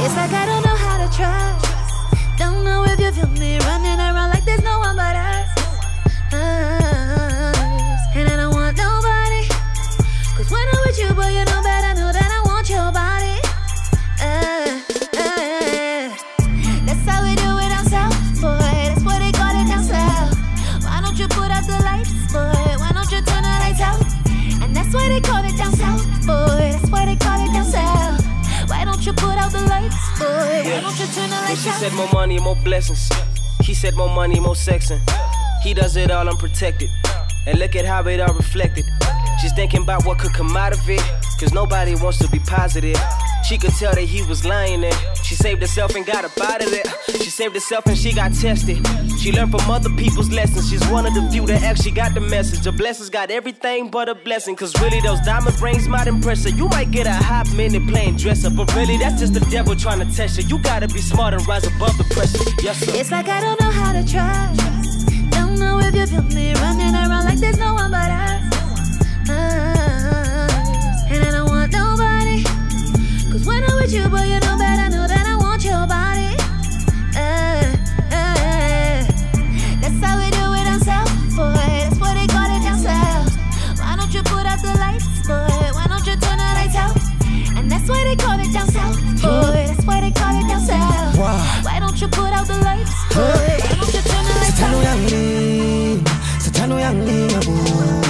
It's like I don't know how to trust. Don't know if you feel me running around like there's no one but us. And I don't want nobody. Cause when I'm with you, boy, you know better, know that I want your body. That's how we do it down south, boy. That's what they call it down south. Why don't you put out the lights, boy? Why don't you turn the lights out? And that's why they call it down south, boy. That's why they call it down south. Why don't you put out the lights, boy? Why don't you turn the lights out? She said more money, more blessings. He said more money, more sexing. He does it all unprotected. And look at how it all reflected. She's thinking about what could come out of it. Cause nobody wants to be positive. She could tell that he was lying there. She saved herself and got up out of there. She saved herself and she got tested. She learned from other people's lessons. She's one of the few that actually got the message. The blessings got everything but a blessing. Cause really those diamond rings might impress her. You might get a hot minute playing dress up. But really that's just the devil trying to test you. You gotta be smart and rise above the pressure. Yes sir. It's like I don't know how to trust. Don't know if you feel me running around like there's no one but us. And I don't want nobody. Cause when I'm with you, boy, you know better, know that I want your body. That's how we do it down south, boy. That's what they call it down south. Why don't you put out the lights, boy? Why don't you turn the lights out? And that's why they call it down south, boy. That's why they call it down south. Why don't you put out the lights, boy? Why don't you turn the lights out? Satano yang linga bo.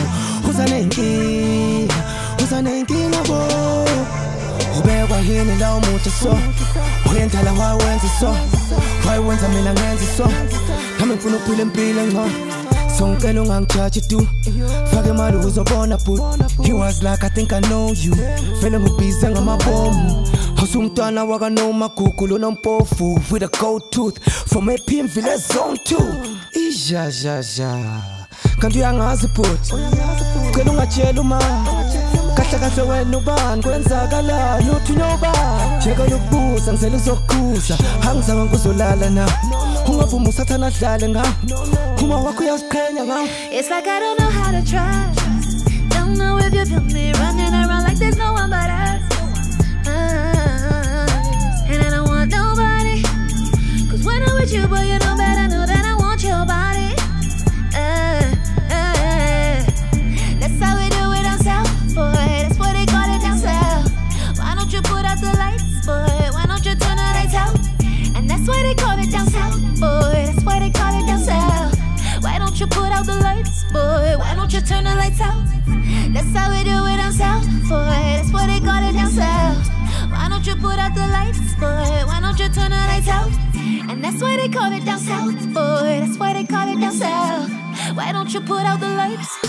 Uzanenkinga bo. Ubekwa yini la umuntu so. Uyentala wawenza so. Wayenza mina ngenza so. Nami ngifuna ukuphila impilo ngco. Songicela ungangijudge tu. Fake imali uzobona but. He was like I think I know you. Vele ngibhize ngamabomu. Awusumntwana waka noma Google unompofu with a gold tooth from AP Village Zone 2. Ijajaja. Kanti uyangazi futhi. Cela ungatshela uma. Kahle kahle wena ubani kwenzakalani uthi nobani. Jeka lokubuza ngisele uzokukhuza. Angizange ngizolala na. Ungavuma usathana adlale ngawo. Uma wakho uyaziqhenya ngawo. It's like I don't know how to trust. Don't know if you feel me running around like there's no one but us. And I don't want nobody. Cause when I'm with you, boy, you know better, know that I want your body. That's how we do it down south, boy. That's what they call it down south. Why don't you put out the lights, boy? Why don't you turn the lights out? And that's why they call it down south, boy. That's why they call it down south. Why don't you put out the lights, boy? Why don't you turn the lights out? That's how we do it down south, boy. That's what they call it down south. Why don't you put out the lights, boy? Why don't you turn the lights out? And that's why they call it down south, boy. That's why they call it down south. Why don't you put out the lights,